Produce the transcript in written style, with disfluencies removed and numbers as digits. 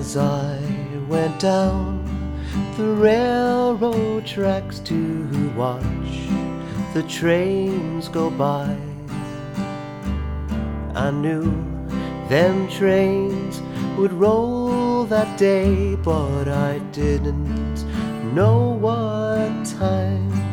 As I went down the railroad tracks to watch the trains go by, I knew them trains would roll that day, but I didn't know what time.